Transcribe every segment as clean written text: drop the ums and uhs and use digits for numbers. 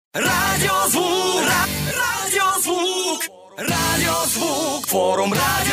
Радиозвук, радиозвук, радиозвук, форум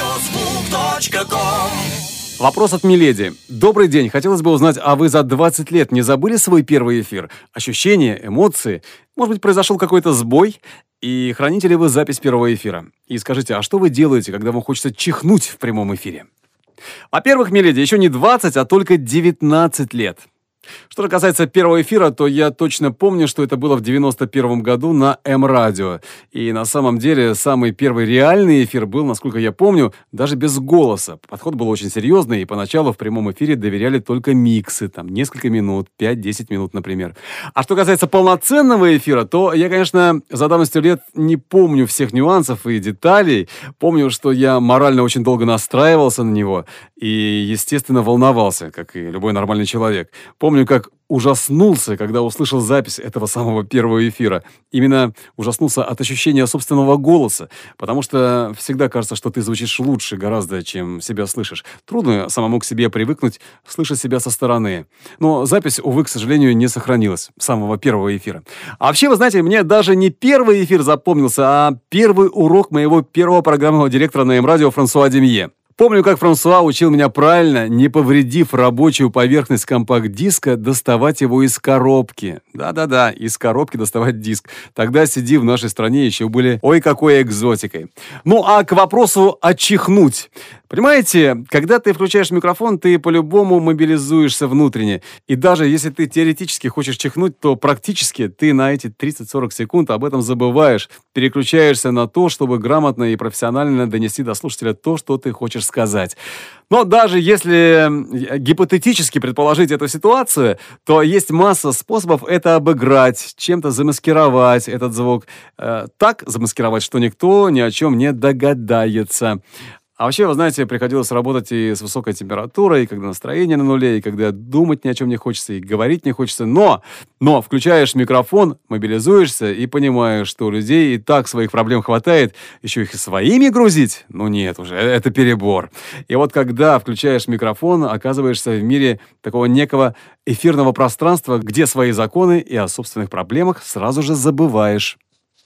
радиозвук.ком. Вопрос от Миледи. Добрый день. Хотелось бы узнать, а вы за 20 лет не забыли свой первый эфир? Ощущения, эмоции? Может быть, произошел какой-то сбой? И храните ли вы запись первого эфира? И скажите, а что вы делаете, когда вам хочется чихнуть в прямом эфире? Во-первых, Миледи, еще не 20, а только 19 лет. Что же касается первого эфира, то я точно помню, что это было в 91 году на М-радио. И на самом деле самый первый реальный эфир был, насколько я помню, даже без голоса. Подход был очень серьезный, и поначалу в прямом эфире доверяли только миксы, там несколько минут, 5-10 минут, например. А что касается полноценного эфира, то я, конечно, за давностью лет не помню всех нюансов и деталей. Помню, что я морально очень долго настраивался на него и, естественно, волновался, как и любой нормальный человек. Помню, как ужаснулся, когда услышал запись этого самого первого эфира. Именно ужаснулся от ощущения собственного голоса, потому что всегда кажется, что ты звучишь лучше гораздо, чем себя слышишь. Трудно самому к себе привыкнуть, слышать себя со стороны. Но запись, увы, к сожалению, не сохранилась самого первого эфира. А вообще, вы знаете, мне даже не первый эфир запомнился, а первый урок моего первого программного директора на М-радио Франсуа Демье. Помню, как Франсуа учил меня правильно, не повредив рабочую поверхность компакт-диска, доставать его из коробки. Да-да-да, из коробки доставать диск. Тогда CD в нашей стране еще были ой какой экзотикой. Ну а к вопросу «отчихнуть». Понимаете, когда ты включаешь микрофон, ты по-любому мобилизуешься внутренне. И даже если ты теоретически хочешь чихнуть, то практически ты на эти 30-40 секунд об этом забываешь. Переключаешься на то, чтобы грамотно и профессионально донести до слушателя то, что ты хочешь сказать. Но даже если гипотетически предположить эту ситуацию, то есть масса способов это обыграть, чем-то замаскировать этот звук. Так замаскировать, что никто ни о чем не догадается. А вообще, вы знаете, приходилось работать и с высокой температурой, и когда настроение на нуле, и когда думать ни о чем не хочется, и говорить не хочется. Но включаешь микрофон, мобилизуешься и понимаешь, что у людей и так своих проблем хватает, еще их и своими грузить? Ну нет уже, это перебор. И вот когда включаешь микрофон, оказываешься в мире такого некого эфирного пространства, где свои законы и о собственных проблемах сразу же забываешь.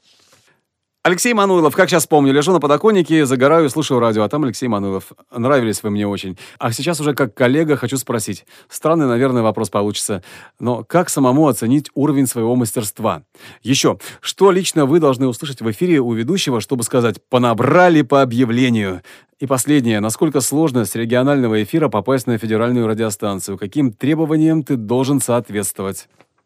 Алексей Мануилов, как сейчас помню, лежу на подоконнике, загораю, слушаю радио, а там Алексей Мануилов. Нравились вы мне очень. А сейчас уже как коллега хочу спросить. Странный, наверное, вопрос получится. Но как самому оценить уровень своего мастерства? Еще, что лично вы должны услышать в эфире у ведущего, чтобы сказать «понабрали по объявлению»? И последнее. Насколько сложно с регионального эфира попасть на федеральную радиостанцию? Каким требованиям ты должен соответствовать?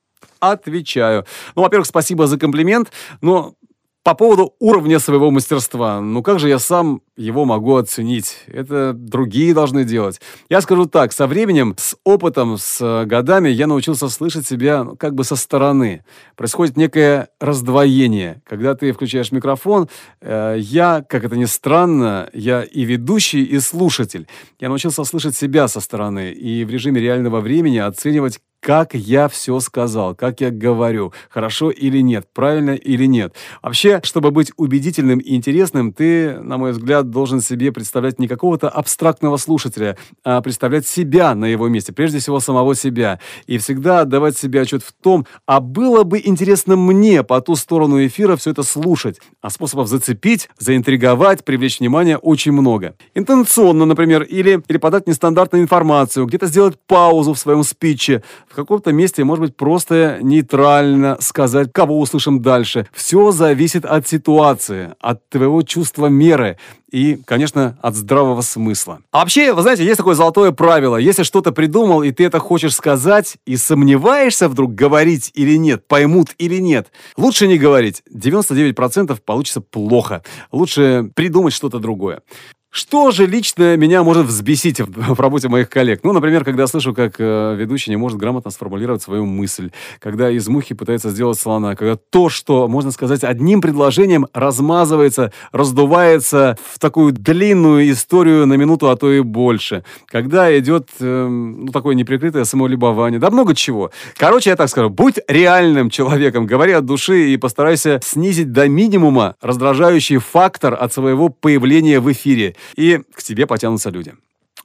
Отвечаю. Ну, во-первых, спасибо за комплимент, но... По поводу уровня своего мастерства, ну как же я сам его могу оценить? Это другие должны делать. Я скажу так, со временем, с опытом, с годами я научился слышать себя как бы со стороны. Происходит некое раздвоение. Когда ты включаешь микрофон, я, как это ни странно, я и ведущий, и слушатель. Я научился слышать себя со стороны и в режиме реального времени оценивать, как я все сказал, как я говорю, хорошо или нет, правильно или нет. Вообще, чтобы быть убедительным и интересным, ты, на мой взгляд, должен себе представлять не какого-то абстрактного слушателя, а представлять себя на его месте, прежде всего самого себя. И всегда отдавать себе отчет в том, а было бы интересно мне по ту сторону эфира все это слушать. А способов зацепить, заинтриговать, привлечь внимание очень много. Интонационно, например, или подать нестандартную информацию, где-то сделать паузу в своем спиче, в каком-то месте, может быть, просто нейтрально сказать, кого услышим дальше. Все зависит от ситуации, от твоего чувства меры и, конечно, от здравого смысла. А вообще, вы знаете, есть такое золотое правило. Если что-то придумал, и ты это хочешь сказать, и сомневаешься вдруг, говорить или нет, поймут или нет, лучше не говорить. 99% получится плохо. Лучше придумать что-то другое. Что же лично меня может взбесить в работе моих коллег? Ну, например, когда слышу, как ведущий не может грамотно сформулировать свою мысль, когда из мухи пытается сделать слона, когда то, что, можно сказать, одним предложением размазывается, раздувается в такую длинную историю на минуту, а то и больше. Когда идет такое неприкрытое самолюбование. Да много чего. Короче, я так скажу, будь реальным человеком, говори от души и постарайся снизить до минимума раздражающий фактор от своего появления в эфире. И к тебе потянутся люди.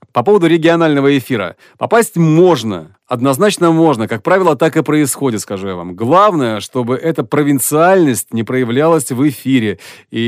По поводу регионального эфира. Попасть можно. Однозначно можно. Как правило, так и происходит, скажу я вам. Главное, чтобы эта провинциальность не проявлялась в эфире.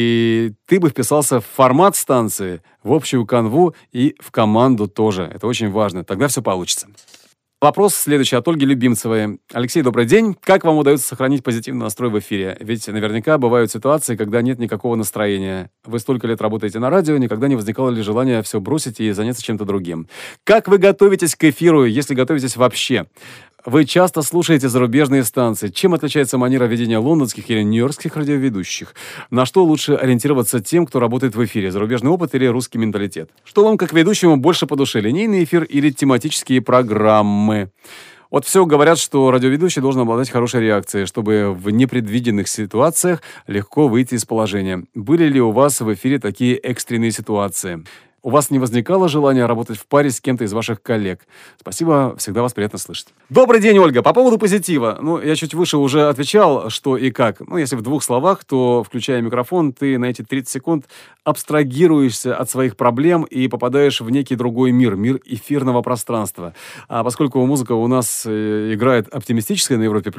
И ты бы вписался в формат станции, в общую канву и в команду тоже. Это очень важно. Тогда все получится. Вопрос следующий от Ольги Любимцевой. Алексей, добрый день. Как вам удается сохранить позитивный настрой в эфире? Ведь наверняка бывают ситуации, когда нет никакого настроения. Вы столько лет работаете на радио, никогда не возникало ли желания все бросить и заняться чем-то другим? Как вы готовитесь к эфиру, если готовитесь вообще? Вы часто слушаете зарубежные станции. Чем отличается манера ведения лондонских или нью-йоркских радиоведущих? На что лучше ориентироваться тем, кто работает в эфире? Зарубежный опыт или русский менталитет? Что вам, как ведущему, больше по душе? Линейный эфир или тематические программы? Вот все говорят, что радиоведущий должен обладать хорошей реакцией, чтобы в непредвиденных ситуациях легко выйти из положения. Были ли у вас в эфире такие экстренные ситуации? У вас не возникало желания работать в паре с кем-то из ваших коллег? Спасибо, всегда вас приятно слышать. Добрый день, Ольга. По поводу позитива. Я чуть выше уже отвечал, что и как. Если в 2 словах, то, включая микрофон, ты на эти 30 секунд абстрагируешься от своих проблем и попадаешь в некий другой мир, мир эфирного пространства. А поскольку музыка у нас играет оптимистическая на Европе+,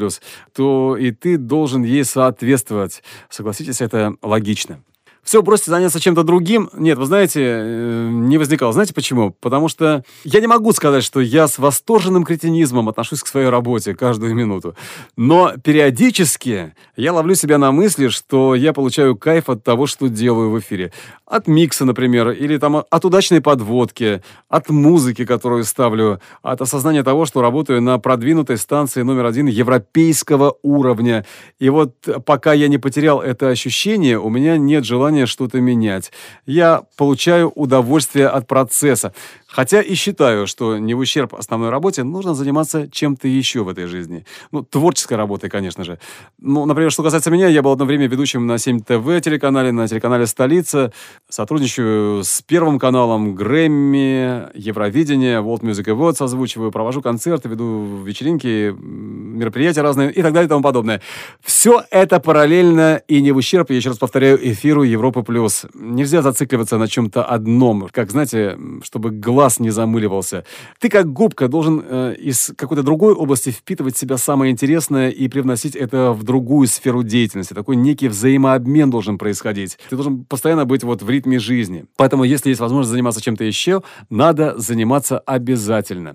то и ты должен ей соответствовать. Согласитесь, это логично. Все, бросьте заняться чем-то другим. Нет, вы знаете, не возникало. Знаете почему? Потому что я не могу сказать, что я с восторженным кретинизмом отношусь к своей работе каждую минуту. Но периодически я ловлю себя на мысли, что я получаю кайф от того, что делаю в эфире. От микса, например, или от удачной подводки, от музыки, которую ставлю, от осознания того, что работаю на продвинутой станции номер 1 европейского уровня. И вот пока я не потерял это ощущение, у меня нет желания что-то менять. Я получаю удовольствие от процесса. Хотя и считаю, что не в ущерб основной работе нужно заниматься чем-то еще в этой жизни. Творческой работой, конечно же. Например, что касается меня, я был одно время ведущим на 7 ТВ телеканале, на телеканале «Столица». Сотрудничаю с Первым каналом, Грэмми, Евровидение, World Music Awards озвучиваю, провожу концерты, веду вечеринки, мероприятия разные и так далее и тому подобное. Все это параллельно и не в ущерб, я еще раз повторяю, эфиру Европы+. Нельзя зацикливаться на чем-то одном. Как, знаете, чтобы глаз не замыливался. Ты, как губка, должен из какой-то другой области впитывать в себя самое интересное и привносить это в другую сферу деятельности. Такой некий взаимообмен должен происходить. Ты должен постоянно быть в ритме жизни. Поэтому, если есть возможность заниматься чем-то еще, надо заниматься обязательно.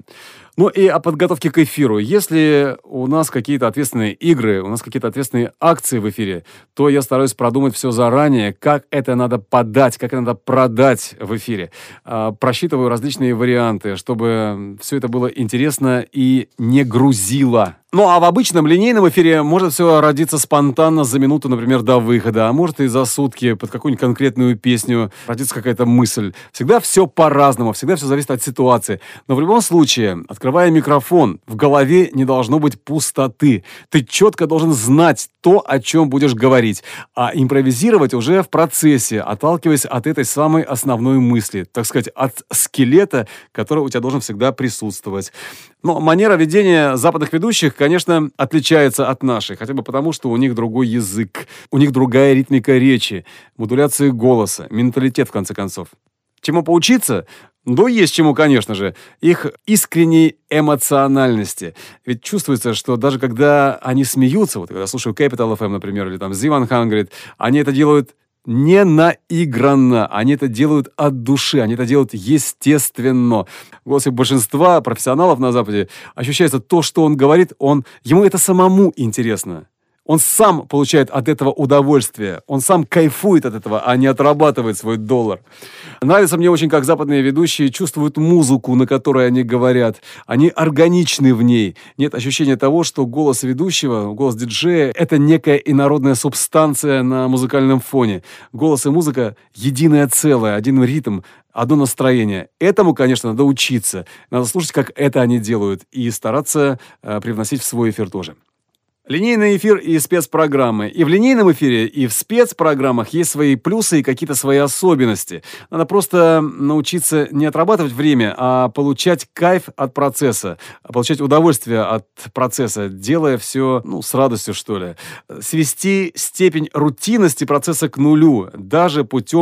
И о подготовке к эфиру. Если у нас какие-то ответственные игры, у нас какие-то ответственные акции в эфире, то я стараюсь продумать все заранее, как это надо подать, как это надо продать в эфире. Просчитываю различные варианты, чтобы все это было интересно и не грузило. А в обычном линейном эфире может все родиться спонтанно за минуту, например, до выхода, а может и за сутки под какую-нибудь конкретную песню родится какая-то мысль. Всегда все по-разному, всегда все зависит от ситуации. Но в любом случае, открывая микрофон, в голове не должно быть пустоты. Ты четко должен знать то, о чем будешь говорить, а импровизировать уже в процессе, отталкиваясь от этой самой основной мысли, так сказать, от скелета, который у тебя должен всегда присутствовать. Но манера ведения западных ведущих, конечно, отличается от нашей, хотя бы потому, что у них другой язык, у них другая ритмика речи, модуляция голоса, менталитет, в конце концов. Чему поучиться? Есть чему, конечно же. Их искренней эмоциональности. Ведь чувствуется, что даже когда они смеются, когда слушаю Capital FM, например, или Z100, они это делают не наигранно, они это делают от души, они это делают естественно. В голосе большинства профессионалов на Западе ощущается то, что он говорит, ему это самому интересно. Он сам получает от этого удовольствие. Он сам кайфует от этого, а не отрабатывает свой доллар. Нравится мне очень, как западные ведущие чувствуют музыку, на которой они говорят. Они органичны в ней. Нет ощущения того, что голос ведущего, голос диджея — это некая инородная субстанция на музыкальном фоне. Голос и музыка — единое целое, один ритм, одно настроение. Этому, конечно, надо учиться. Надо слушать, как это они делают, и стараться привносить в свой эфир тоже. Линейный эфир и спецпрограммы. И в линейном эфире, и в спецпрограммах есть свои плюсы и какие-то свои особенности. Надо просто научиться не отрабатывать время, а получать кайф от процесса, получать удовольствие от процесса, делая все, с радостью, что ли. Свести степень рутинности процесса к нулю, даже путем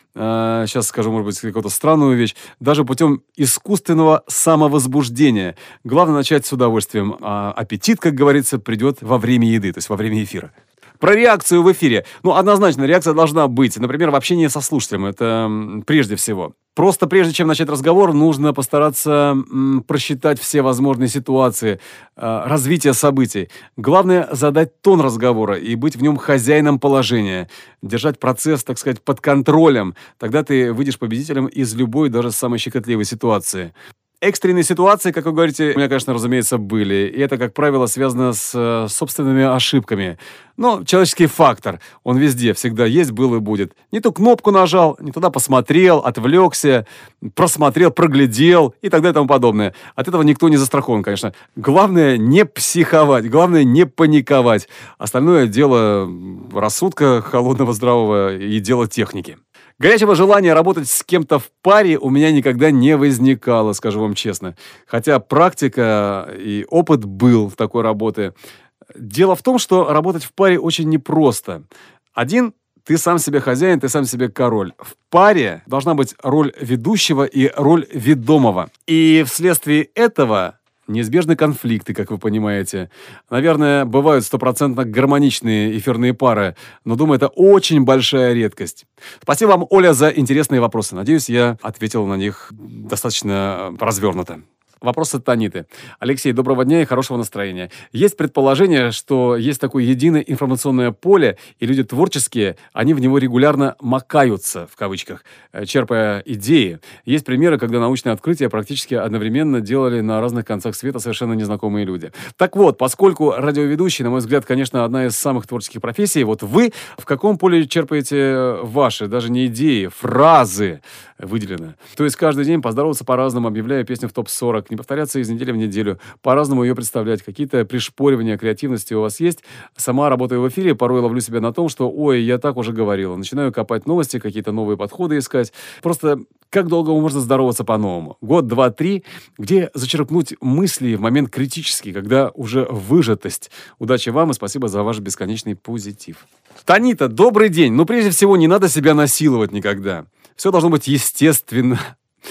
сейчас скажу, может быть, какую-то странную вещь, даже путем искусственного самовозбуждения. Главное начать с удовольствием. А аппетит, как говорится, придет во время еды, то есть во время эфира. Про реакцию в эфире. Ну, однозначно, реакция должна быть. Например, в общении со слушателем. Это прежде всего. Просто прежде чем начать разговор, нужно постараться просчитать все возможные ситуации, развитие событий. Главное — задать тон разговора и быть в нем хозяином положения. Держать процесс, так сказать, под контролем. Тогда ты выйдешь победителем из любой, даже самой щекотливой ситуации. Экстренные ситуации, как вы говорите, у меня, конечно, разумеется, были. И это, как правило, связано с собственными ошибками. Но человеческий фактор, он везде, всегда есть, был и будет. Не ту кнопку нажал, не туда посмотрел, отвлекся, просмотрел, проглядел и так далее и тому подобное. От этого никто не застрахован, конечно. Главное не психовать, главное не паниковать. Остальное дело рассудка холодного, здравого и дело техники. Горячего желания работать с кем-то в паре у меня никогда не возникало, скажу вам честно. Хотя практика и опыт был в такой работе. Дело в том, что работать в паре очень непросто. Один — ты сам себе хозяин, ты сам себе король. В паре должна быть роль ведущего и роль ведомого. И вследствие этого неизбежны конфликты, как вы понимаете. Наверное, бывают стопроцентно гармоничные эфирные пары, но, думаю, это очень большая редкость. Спасибо вам, Оля, за интересные вопросы. Надеюсь, я ответил на них достаточно развернуто. Вопрос от Таниты. Алексей, доброго дня и хорошего настроения. Есть предположение, что есть такое единое информационное поле, и люди творческие, они в него регулярно «макаются», в кавычках, черпая идеи. Есть примеры, когда научные открытия практически одновременно делали на разных концах света совершенно незнакомые люди. Так вот, поскольку радиоведущий, на мой взгляд, конечно, одна из самых творческих профессий, вот вы в каком поле черпаете ваши, даже не идеи, фразы выделены? То есть каждый день поздороваться по-разному, объявляя песню в топ-40, не повторяться из недели в неделю, по-разному ее представлять. Какие-то пришпоривания креативности у вас есть? Сама работаю в эфире, порой ловлю себя на том, что ой, я так уже говорила. Начинаю копать новости, какие-то новые подходы искать. Просто как долго можно здороваться по-новому? Год, два, три. Где зачерпнуть мысли в момент критический, когда уже выжатость? Удачи вам и спасибо за ваш бесконечный позитив. Танита, добрый день. Ну, прежде всего, не надо себя насиловать никогда. Все должно быть естественно.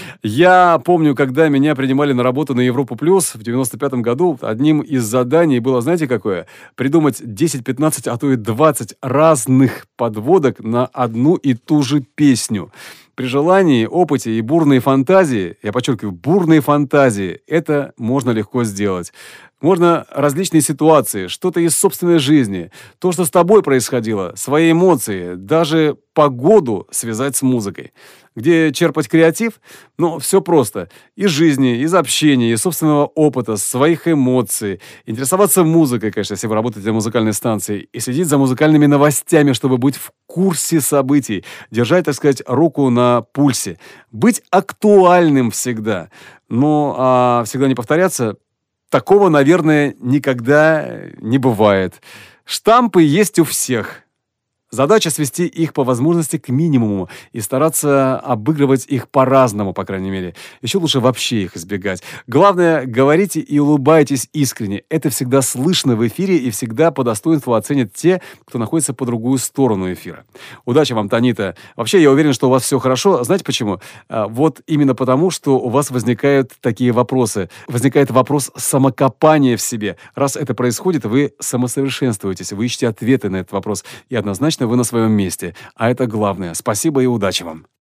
Я помню, когда меня принимали на работу на Европу Плюс в 95-м году, одним из заданий было, знаете, какое? Придумать 10, 15, а то и 20 разных подводок на одну и ту же песню. При желании, опыте и бурной фантазии, я подчеркиваю, бурной фантазии, это можно легко сделать. Можно различные ситуации, что-то из собственной жизни, то, что с тобой происходило, свои эмоции, даже погоду связать с музыкой. Где черпать креатив? Ну, все просто. Из жизни, из общения, из собственного опыта, своих эмоций. Интересоваться музыкой, конечно, если вы работаете на музыкальной станции. И следить за музыкальными новостями, чтобы быть в курсе событий. Держать, так сказать, руку на пульсе. Быть актуальным всегда. Но всегда не повторяться. Такого, наверное, никогда не бывает. Штампы есть у всех. Задача свести их по возможности к минимуму и стараться обыгрывать их по-разному, по крайней мере. Еще лучше вообще их избегать. Главное, говорите и улыбайтесь искренне. Это всегда слышно в эфире и всегда по достоинству оценят те, кто находится по другую сторону эфира. Удачи вам, Танита. Вообще, я уверен, что у вас все хорошо. Знаете почему? Вот именно потому, что у вас возникают такие вопросы. Возникает вопрос самокопания в себе. Раз это происходит, вы самосовершенствуетесь, вы ищете ответы на этот вопрос. И однозначно вы на своем месте. А это главное. Спасибо и удачи вам.